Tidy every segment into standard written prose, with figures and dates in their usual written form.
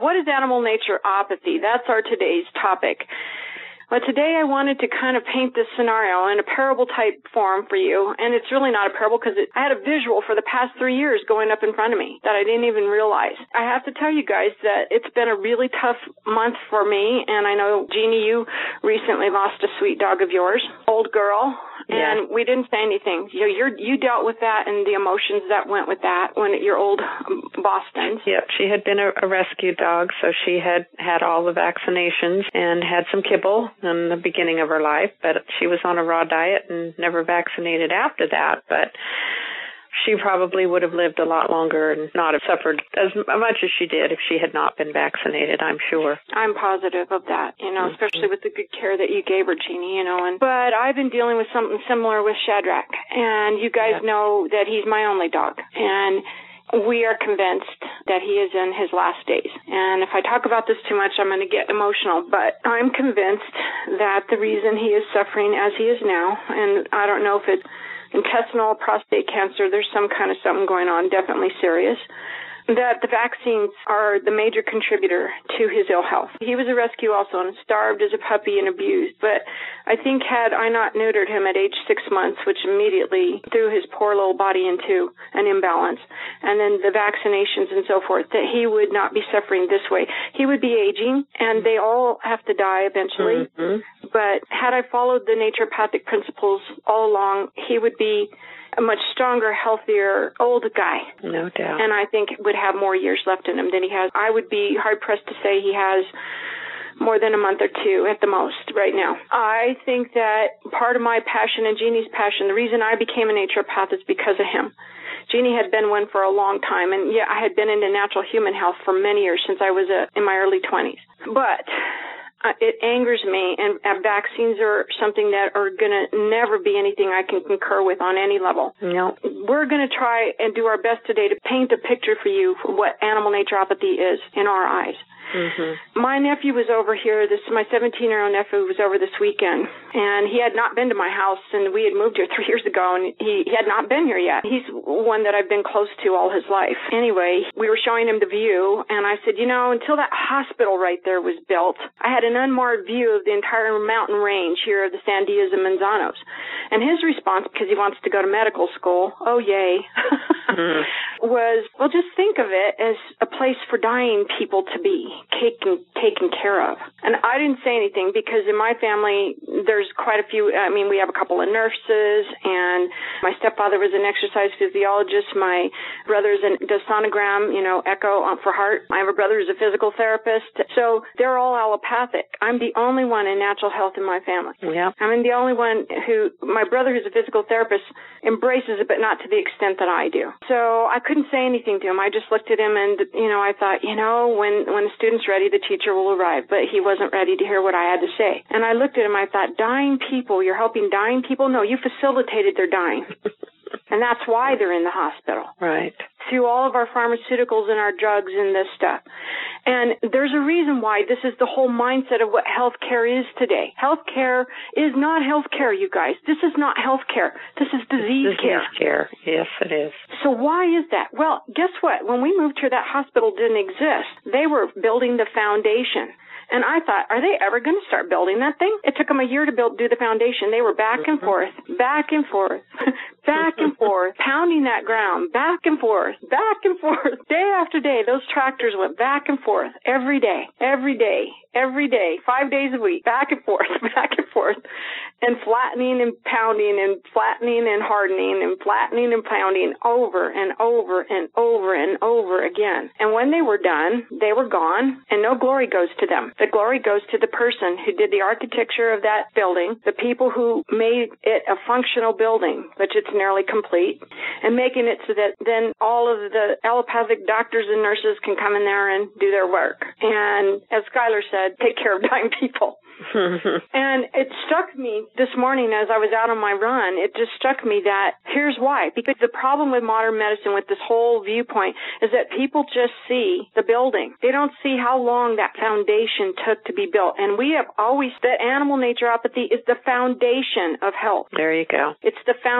What is animal naturopathy? That's our today's topic. But today I wanted to kind of paint this scenario in a parable type form for you. And it's really not a parable because I had a visual for the past 3 years going up in front of me that I didn't even realize. I have to tell you guys that it's been a really tough month for me. And I know, Jeannie, you recently lost a sweet dog of yours, old girl. And we didn't say anything. You dealt with that and the emotions that went with that when your old Boston. Yep, she had been a rescue dog, so she had had all the vaccinations and had some kibble in the beginning of her life, but she was on a raw diet and never vaccinated after that. But she probably would have lived a lot longer and not have suffered as much as she did if she had not been vaccinated, I'm sure. I'm positive of that, especially with the good care that you gave her, Jeannie, But I've been dealing with something similar with Shadrach, and you guys know that he's my only dog. And we are convinced that he is in his last days. And if I talk about this too much, I'm going to get emotional. But I'm convinced that the reason he is suffering as he is now, and I don't know if it's intestinal prostate cancer, there's some kind of something going on, definitely serious, that the vaccines are the major contributor to his ill health. He was a rescue also and starved as a puppy and abused, but I think had I not neutered him at age 6 months, which immediately threw his poor little body into an imbalance, and then the vaccinations and so forth, that he would not be suffering this way. He would be aging, and they all have to die eventually, but had I followed the naturopathic principles all along, he would be a much stronger, healthier, old guy. No doubt. And I think would have more years left in him than he has. I would be hard-pressed to say he has more than a month or two at the most right now. I think that part of my passion and Jeannie's passion, the reason I became a naturopath is because of him. Jeannie had been one for a long time, and I had been into natural human health for many years since I was in my early 20s. But it angers me, and vaccines are something that are going to never be anything I can concur with on any level. No. We're going to try and do our best today to paint a picture for you for what animal naturopathy is in our eyes. My nephew was over here. My 17-year-old nephew was over this weekend, and he had not been to my house, and we had moved here 3 years ago, and he had not been here yet. He's one that I've been close to all his life. Anyway, we were showing him the view, and I said, until that hospital right there was built, I had an unmarred view of the entire mountain range here of the Sandias and Manzanos. And his response, because he wants to go to medical school, oh, yay, was, well, just think of it as a place for dying people to be taken care of. And I didn't say anything because in my family, there's quite a few. We have a couple of nurses, and my stepfather was an exercise physiologist. My brother does sonogram, echo for heart. I have a brother who's a physical therapist. So they're all allopathic. I'm the only one in natural health in my family. Yeah. I'm the only one my brother who's a physical therapist embraces it, but not to the extent that I do. So I couldn't say anything to him. I just looked at him and, I thought, when the student's ready, the teacher will arrive. But he wasn't ready to hear what I had to say. And I looked at him, I thought, dying people, you're helping dying people? No, you facilitated their dying. And that's why they're in the hospital. Right. Through all of our pharmaceuticals and our drugs and this stuff. And there's a reason why this is the whole mindset of what healthcare is today. Healthcare is not healthcare, you guys. This is not healthcare. This is disease care. Disease care. Yes, it is. So why is that? Well, guess what? When we moved here, that hospital didn't exist. They were building the foundation. And I thought, are they ever going to start building that thing? It took them a year to do the foundation. They were back and forth, back and forth, back and forth, pounding that ground, back and forth, day after day. Those tractors went back and forth every day, 5 days a week, back and forth, and flattening and pounding and flattening and hardening and flattening and pounding over and over and over and over again. And when they were done, they were gone, and no glory goes to them. The glory goes to the person who did the architecture of that building, the people who made it a functional building, which it's nearly complete, and making it so that then all of the allopathic doctors and nurses can come in there and do their work. And as Skylar said, take care of dying people. And it struck me this morning as I was out on my run, it just struck me that here's why. Because the problem with modern medicine with this whole viewpoint is that people just see the building. They don't see how long that foundation took to be built. And we have always, that animal naturopathy is the foundation of health. There you go. It's the foundation.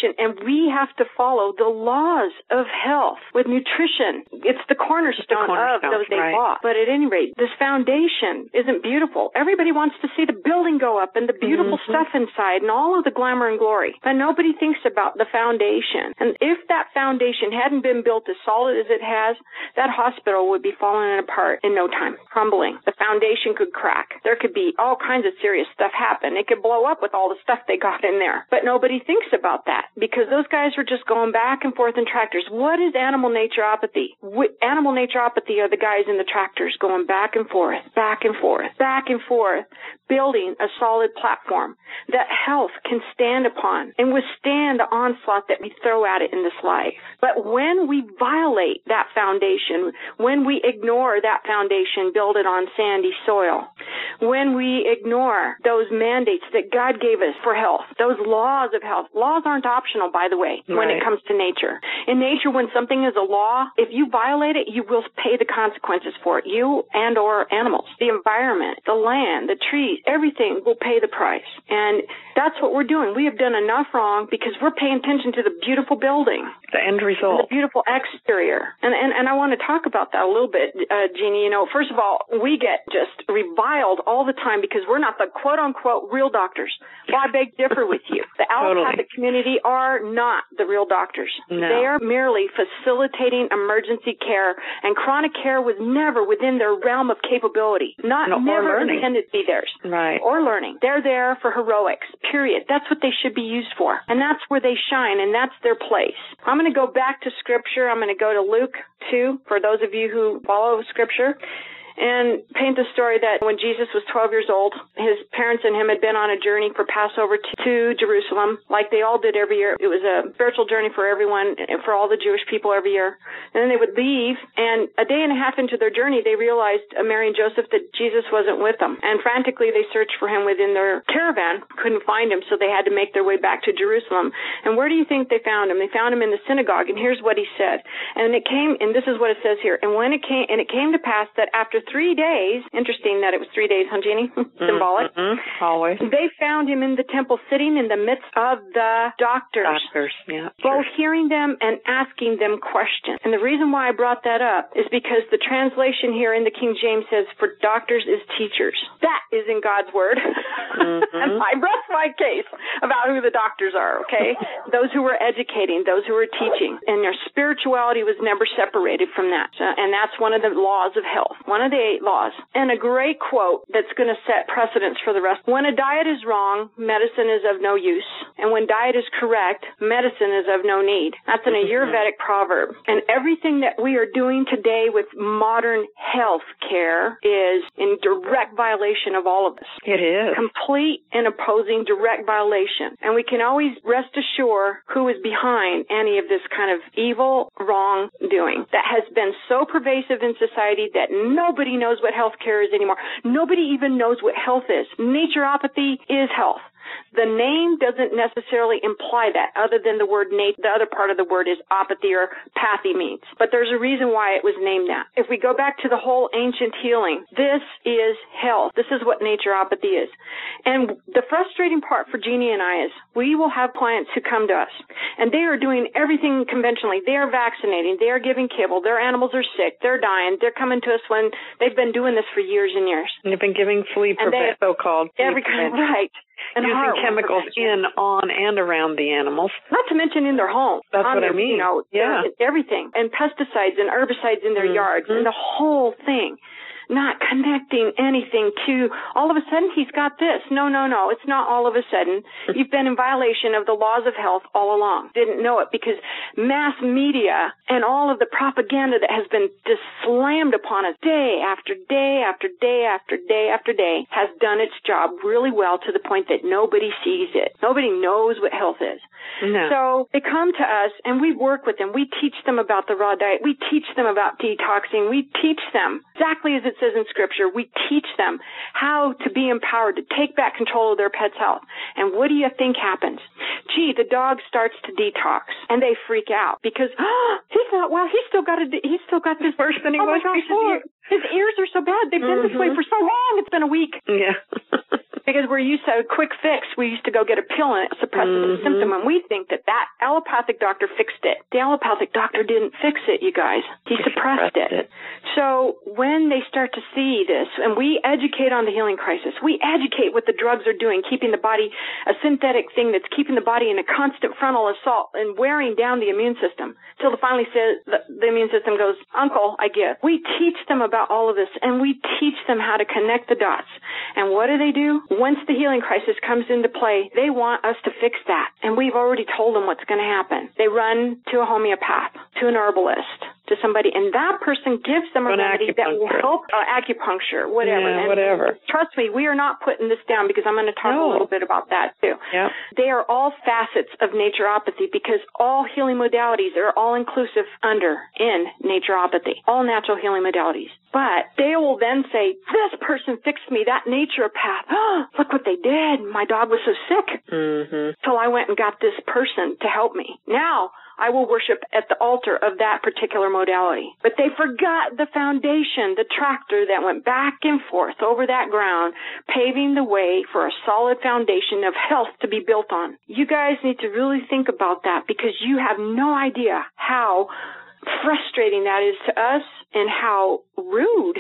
foundation, and we have to follow the laws of health with nutrition. It's the cornerstone of those 8 laws. But at any rate, this foundation isn't beautiful. Everybody wants to see the building go up and the beautiful stuff inside and all of the glamour and glory. But nobody thinks about the foundation. And if that foundation hadn't been built as solid as it has, that hospital would be falling apart in no time, crumbling. The foundation could crack. There could be all kinds of serious stuff happen. It could blow up with all the stuff they got in there. But nobody thinks about that because those guys were just going back and forth in tractors. What is animal naturopathy? Animal naturopathy are the guys in the tractors going back and forth, back and forth, back and forth, building a solid platform that health can stand upon and withstand the onslaught that we throw at it in this life. But when we violate that foundation, when we ignore that foundation, build it on sandy soil, when we ignore those mandates that God gave us for health, those laws of health. Laws aren't optional, by the way, when it comes to nature. In nature, when something is a law, if you violate it, you will pay the consequences for it, you and or animals. The environment, the land, the trees, everything will pay the price. And that's what we're doing. We have done enough wrong because we're paying attention to the beautiful building. The end result. The beautiful exterior. And I want to talk about that a little bit, Jeannie. You know, first of all, we get just reviled all the time because we're not the quote-unquote real doctors. Well, I beg to differ with you. The allopathic community are not the real doctors. No. They are merely facilitating emergency care, and chronic care was never within their realm of capability. Never intended to be theirs. Right. Or learning. They're there for heroics, period. That's what they should be used for. And that's where they shine, and that's their place. I'm going to go back to Scripture. I'm going to go to Luke 2, for those of you who follow Scripture, and paint the story that when Jesus was 12 years old, his parents and him had been on a journey for Passover to Jerusalem, like they all did every year. It was a spiritual journey for everyone, for all the Jewish people every year. And then they would leave, and a day and a half into their journey, they realized, Mary and Joseph, that Jesus wasn't with them. And frantically, they searched for him within their caravan, couldn't find him, so they had to make their way back to Jerusalem. And where do you think they found him? They found him in the synagogue, and here's what he said. And this is what it says here. And it came to pass that after 3 days, interesting that it was 3 days, huh, Jeannie? Symbolic. Always. They found him in the temple sitting in the midst of the doctors. Yeah. Both hearing them and asking them questions. And the reason why I brought that up is because the translation here in the King James says, for doctors is teachers. That is in God's word. And I rest my case about who the doctors are, okay? Those who were educating, those who were teaching. And their spirituality was never separated from that. And that's one of the laws of health. One of the 8 laws. And a great quote that's going to set precedence for the rest. When a diet is wrong, medicine is of no use. And when diet is correct, medicine is of no need. That's an Ayurvedic proverb. And everything that we are doing today with modern health care is in direct violation of all of this. It is. Complete and opposing direct violation. And we can always rest assured who is behind any of this kind of evil, wrongdoing that has been so pervasive in society that nobody knows what health care is anymore. Nobody even knows what health is. Naturopathy is health. The name doesn't necessarily imply that, other than the word nat. The other part of the word is apathy, or pathy means. But there's a reason why it was named that. If we go back to the whole ancient healing, this is health. This is what naturopathy is. And the frustrating part for Jeannie and I is we will have clients who come to us, and they are doing everything conventionally. They are vaccinating. They are giving kibble. Their animals are sick. They're dying. They're coming to us when they've been doing this for years and years. And they've been giving flea prevention, so-called every kind, right. And using chemicals in, on, and around the animals. Not to mention in their home. That's what I mean. You know, everything. And pesticides and herbicides in their yards and the whole thing. Not connecting anything to, all of a sudden he's got this. No. It's not all of a sudden. You've been in violation of the laws of health all along. Didn't know it because mass media and all of the propaganda that has been just slammed upon us day after day after day after day after day has done its job really well to the point that nobody sees it. Nobody knows what health is. No. So they come to us and we work with them. We teach them about the raw diet. We teach them about detoxing. We teach them exactly as it says in Scripture. We teach them how to be empowered to take back control of their pet's health. And what do you think happens? Gee, the dog starts to detox and they freak out because he's not well. He's still got this worse than he was before. His ears are so bad. They've been this way for so long. It's been a week. Yeah. Because we're used to a quick fix. We used to go get a pill and it suppresses the symptom, and we think that allopathic doctor fixed it. The allopathic doctor didn't fix it, you guys. He suppressed it. So when they start to see this, and we educate on the healing crisis, we educate what the drugs are doing, keeping the body a synthetic thing that's keeping the body in a constant frontal assault and wearing down the immune system until it finally says the immune system goes, "Uncle, I give." We teach them about all of this, and we teach them how to connect the dots. And what do? Once the healing crisis comes into play, they want us to fix that. And we've already told them what's going to happen. They run to a homeopath, to an herbalist, to somebody, and that person gives them a remedy that will help acupuncture, whatever. Yeah, whatever. Trust me, we are not putting this down because I'm going to talk a little bit about that too. Yep. They are all facets of naturopathy because all healing modalities are all inclusive in naturopathy, all natural healing modalities. But they will then say, this person fixed me, that naturopath. Oh, look what they did. My dog was so sick. So I went and got this person to help me. Now I will worship at the altar of that particular modality. But they forgot the foundation, the tractor that went back and forth over that ground, paving the way for a solid foundation of health to be built on. You guys need to really think about that because you have no idea how frustrating that is to us and how rude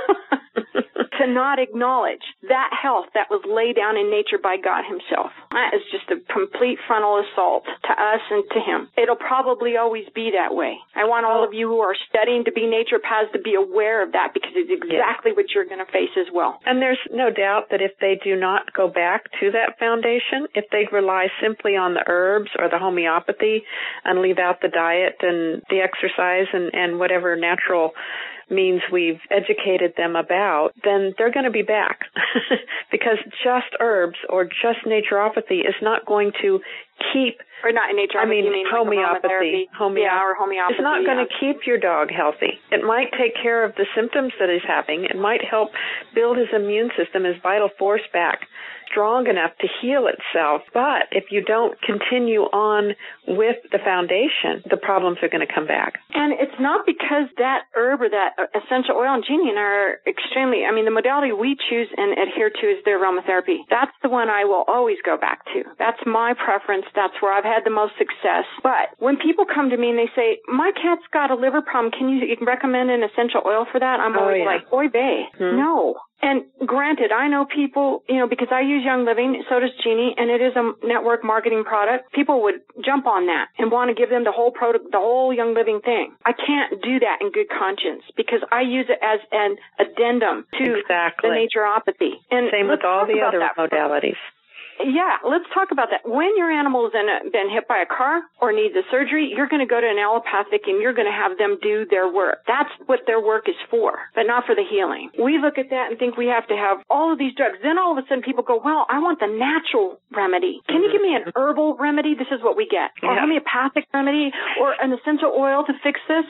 to not acknowledge that health that was laid down in nature by God himself. That is just a complete frontal assault to us and to him. It'll probably always be that way. I want all of you who are studying to be naturopaths to be aware of that because it's exactly what you're going to face as well. And there's no doubt that if they do not go back to that foundation, if they rely simply on the herbs or the homeopathy and leave out the diet and the exercise and whatever natural means we've educated them about, then they're going to be back because just herbs or just naturopathy is not going to keep, or not in naturopathy, homeopathy. Or homeopathy. It's not going to keep your dog healthy. It might take care of the symptoms that he's having. It might help build his immune system, his vital force back strong enough to heal itself. But if you don't continue on with the foundation, the problems are going to come back. And it's not because that herb or that essential oil and genian are extremely, the modality we choose and adhere to is the aromatherapy. That's the one I will always go back to. That's my preference. That's where I've had the most success. But when people come to me and they say, my cat's got a liver problem, can you recommend an essential oil for that? I'm always like, oy vey, no. And granted, I know people, because I use Young Living, so does Jeannie, and it is a network marketing product. People would jump on that and want to give them the whole Young Living thing. I can't do that in good conscience because I use it as an addendum to the naturopathy. And same with all the other modalities. Yeah, let's talk about that. When your animal has been hit by a car or needs a surgery, you're going to go to an allopathic and you're going to have them do their work. That's what their work is for, but not for the healing. We look at that and think we have to have all of these drugs. Then all of a sudden people go, well, I want the natural remedy. Can you give me an herbal remedy? This is what we get. Or homeopathic remedy or an essential oil to fix this?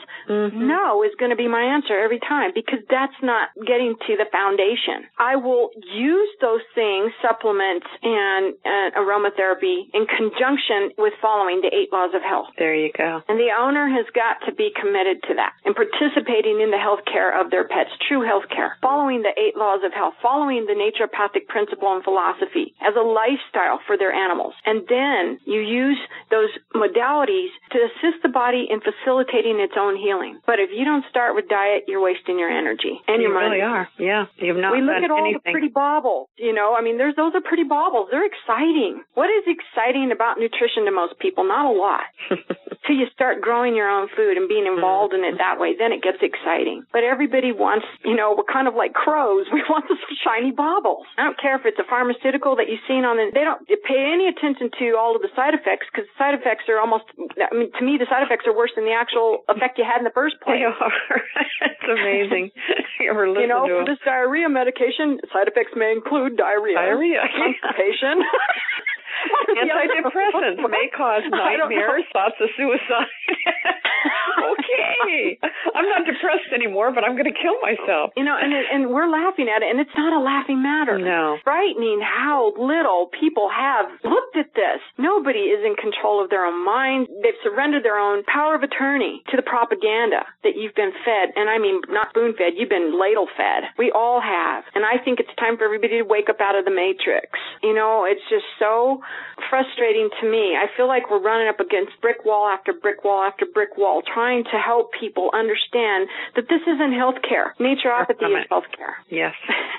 No is going to be my answer every time because that's not getting to the foundation. I will use those things, supplements, and aromatherapy in conjunction with following the 8 laws of health. There you go. And the owner has got to be committed to that and participating in the health care of their pets, true health care, following the 8 laws of health, following the naturopathic principle and philosophy as a lifestyle for their animals. And then you use those modalities to assist the body in facilitating its own healing. But if you don't start with diet, you're wasting your energy and your money. You really are. Yeah. You've not we look at all anything. The pretty baubles, those are pretty baubles. They're exciting. What is exciting about nutrition to most people? Not a lot. Till you start growing your own food and being involved in it that way, then it gets exciting. But everybody wants, we're kind of like crows. We want those shiny baubles. I don't care if it's a pharmaceutical that you've seen they don't pay any attention to all of the side effects because the side effects are to me, the side effects are worse than the actual effect you had in the first place. They are. It's amazing. You ever listen to for this diarrhea medication, side effects may include diarrhea. Constipation. Antidepressants may cause nightmares, thoughts of suicide. Okay. I'm not depressed anymore, but I'm going to kill myself. You know, and we're laughing at it, and it's not a laughing matter. No. Frightening how little people have looked at this. Nobody is in control of their own mind. They've surrendered their own power of attorney to the propaganda that you've been fed. And I mean, not spoon-fed, you've been ladle-fed. We all have. And I think it's time for everybody to wake up out of the matrix. You know, it's just so frustrating to me. I feel like we're running up against brick wall after brick wall after brick wall, trying to help people understand that this isn't healthcare. Naturopathy is healthcare. Yes.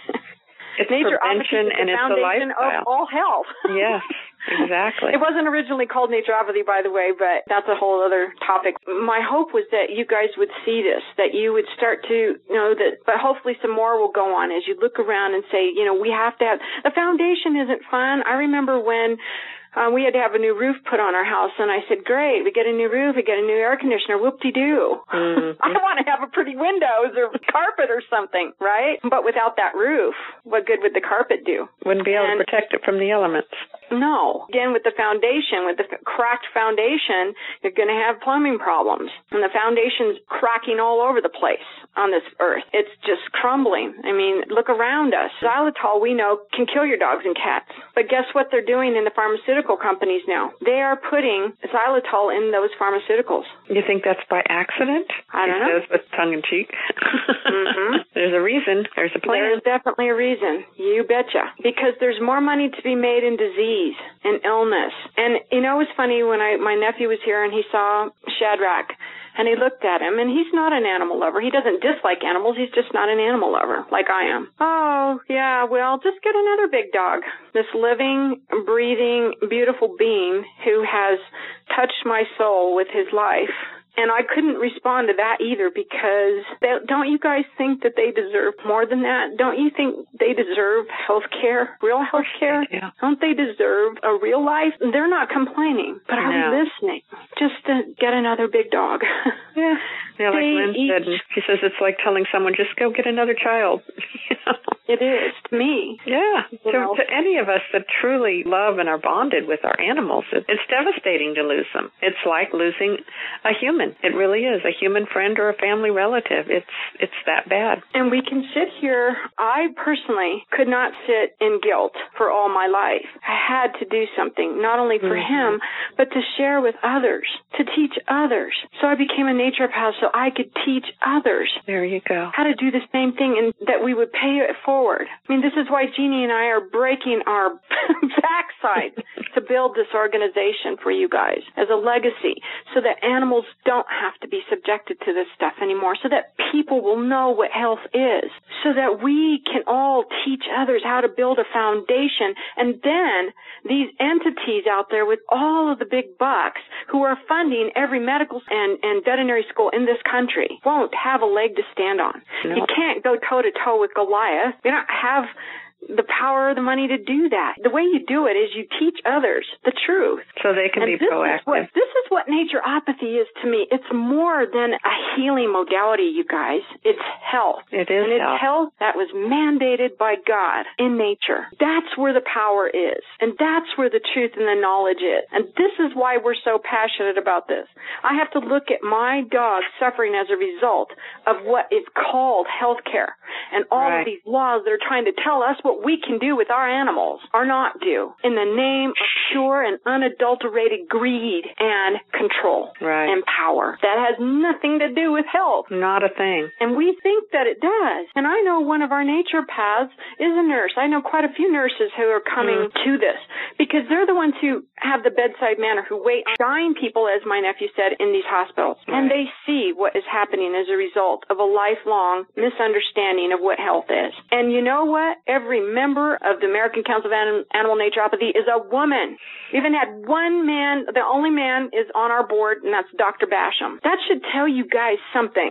It's prevention and it's a lifestyle of all health. Yes, exactly. It wasn't originally called naturopathy, by the way, but that's a whole other topic. My hope was that you guys would see this, that you would start to know that, but hopefully some more will go on as you look around and say, you know, we have to have, the foundation isn't fun. I remember when we had to have a new roof put on our house, and I said, great, we get a new roof, we get a new air conditioner, whoop-de-doo. Mm-hmm. I want to have a pretty windows or carpet or something, right? But without that roof, what good would the carpet do? Wouldn't be able to protect it from the elements. No. Again, with the foundation, with the cracked foundation, you're going to have plumbing problems. And the foundation's cracking all over the place on this earth. It's just crumbling. I mean, look around us. Xylitol, we know, can kill your dogs and cats. But guess what they're doing in the pharmaceutical companies now? They are putting xylitol in those pharmaceuticals. You think that's by accident? I don't know. He says with tongue-in-cheek. Mm-hmm. There's a reason. There's a plan. There's definitely a reason. You betcha. Because there's more money to be made in disease and illness. And, you know, it was funny when my nephew was here and he saw Shadrach. And he looked at him, and he's not an animal lover. He doesn't dislike animals. He's just not an animal lover like I am. Oh, yeah, well, just get another big dog. This living, breathing, beautiful being who has touched my soul with his life. And I couldn't respond to that either because don't you guys think that they deserve more than that? Don't you think they deserve health care, real health care? Yeah. Don't they deserve a real life? They're not complaining, but are we listening? Just to get another big dog. Yeah. Yeah, like Lynn said, she says it's like telling someone, just go get another child. You know? It is, to me. Yeah. To any of us that truly love and are bonded with our animals, it's devastating to lose them. It's like losing a human. It really is. A human friend or a family relative. It's that bad. And we can sit here. I personally could not sit in guilt for all my life. I had to do something, not only for him, but to share with others, to teach others. So I became a naturopath so I could teach others. There you go. How to do the same thing and that we would pay it forward. I mean, this is why Jeannie and I are breaking our backside to build this organization for you guys as a legacy so that animals don't have to be subjected to this stuff anymore, so that people will know what health is, so that we can all teach others how to build a foundation. And then these entities out there with all of the big bucks who are funding every medical and veterinary school in this country won't have a leg to stand on. No. You can't go toe-to-toe with Goliath. You don't have the power or the money to do that. The way you do it is you teach others the truth. So they can be proactive. This is what naturopathy is to me. It's more than a healing modality, you guys. It's health. It is and it's health that was mandated by God in nature. That's where the power is. And that's where the truth and the knowledge is. And this is why we're so passionate about this. I have to look at my dog suffering as a result of what is called healthcare and all of these laws that are trying to tell us what we can do with our animals or not do in the name of pure and unadulterated greed and control and power. That has nothing to do with health. Not a thing. And we think that it does. And I know one of our naturopaths is a nurse. I know quite a few nurses who are coming to this because they're the ones who have the bedside manner, who wait on dying people, as my nephew said, in these hospitals. And they see what is happening as a result of a lifelong misunderstanding of what health is. And you know what? Every member of the American Council of Animal Naturopathy is a woman. We even had one man, the only man is on our board, and that's Dr. Basham. That should tell you guys something.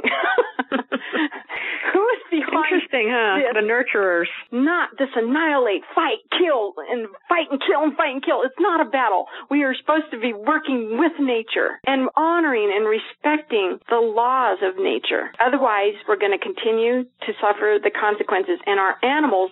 Who is behind Interesting, huh? this? The nurturers. Not this annihilate, fight, kill, and fight and kill and fight and kill. It's not a battle. We are supposed to be working with nature and honoring and respecting the laws of nature. Otherwise, we're going to continue to suffer the consequences. And our animals who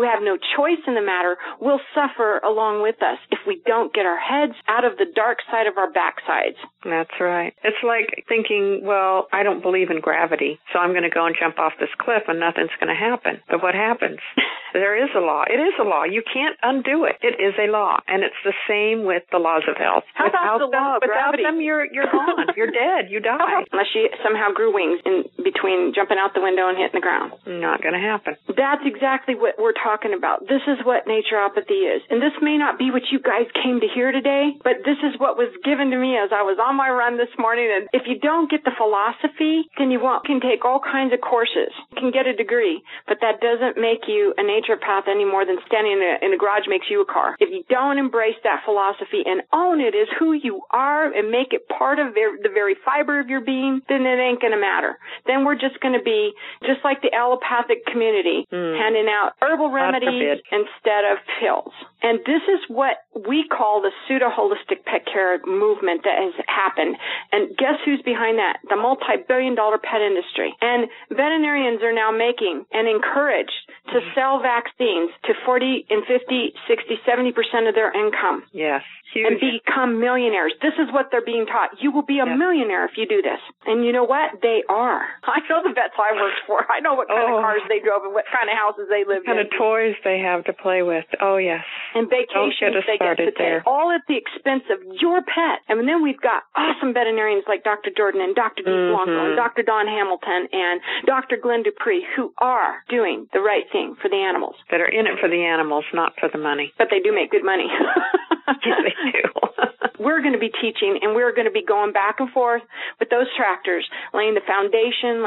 have no choice in the matter will suffer along with us if we don't get our heads out of the dark side of our backsides. That's right. It's like thinking, well, I don't believe in gravity, so I'm going to go and jump off this cliff and nothing's going to happen. But what happens? There is a law. It is a law. You can't undo it. It is a law. And it's the same with the laws of health. How about the law of gravity? Without them, you're gone. You're dead. You die. Unless you somehow grew wings in between jumping out the window and hitting the ground. Not going to happen. That's exactly what we're talking about. This is what naturopathy is. And this may not be what you guys came to hear today, but this is what was given to me as I was on my run this morning. And if you don't get the philosophy, then you can take all kinds of courses. You can get a degree, but that doesn't make you a naturopath any more than standing in a garage makes you a car. If you don't embrace that philosophy and own it as who you are and make it part of the very fiber of your being, then it ain't going to matter. Then we're just going to be just like the allopathic community, handing out herbal remedies instead of pills. And this is what we call the pseudo-holistic pet care movement that has happened. And guess who's behind that? The multi-billion-dollar pet industry. And veterinarians are now making and encouraged to sell vaccines to 40 and 50, 60, 70% of their income. Yes. Huge. And become millionaires. This is what they're being taught. You will be a millionaire if you do this. And you know what? They are. I know the vets I worked for. I know what kind of cars they drove and what kind of houses they lived in. What kind of toys they have to play with. Oh, yes. And vacations they get to take. All at the expense of your pet. And then we've got awesome veterinarians like Dr. Jordan and Dr. Dee Blanco and Dr. Don Hamilton and Dr. Glenn Dupree who are doing the right thing for the animals. That are in it for the animals, not for the money. But they do make good money. Yes, they do. We're going to be teaching, and we're going to be going back and forth with those tractors, laying the foundation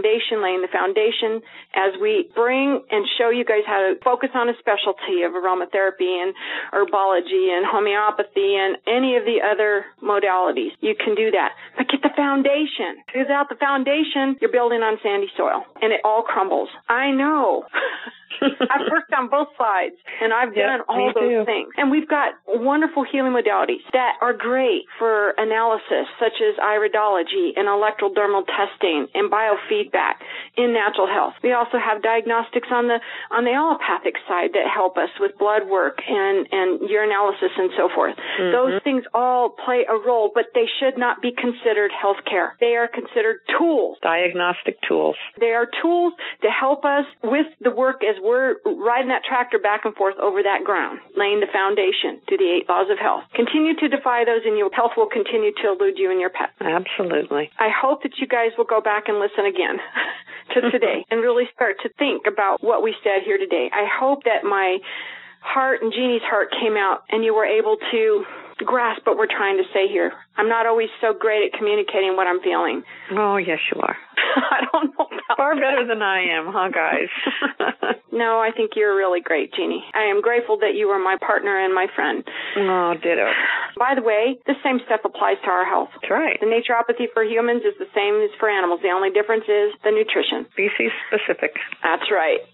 as we bring and show you guys how to focus on a specialty of aromatherapy and herbology and homeopathy and any of the other modalities. You can do that. But get the foundation. Without the foundation, you're building on sandy soil, and it all crumbles. I know. I've worked on both sides, and I've done all those things. And we've got wonderful healing modalities that are great for analysis, such as iridology and electrodermal testing and biofeedback in natural health. We also have diagnostics on the allopathic side that help us with blood work and urinalysis and so forth. Those things all play a role, but they should not be considered health care. They are considered tools. Diagnostic tools. They are tools to help us with the work as we're riding that tractor back and forth over that ground, laying the foundation to the 8 laws of health. Continue to defy those, and your health will continue to elude you and your pet. Absolutely. I hope that you guys will go back and listen again to today and really start to think about what we said here today. I hope that my heart and Jeannie's heart came out and you were able to grasp what we're trying to say here. I'm not always so great at communicating what I'm feeling. Oh, yes, you are. I don't know about Far better than I am, huh, guys? No, I think you're really great, Jeannie. I am grateful that you are my partner and my friend. Oh, ditto. By the way, the same stuff applies to our health. That's right. The naturopathy for humans is the same as for animals. The only difference is the nutrition. Species specific. That's right.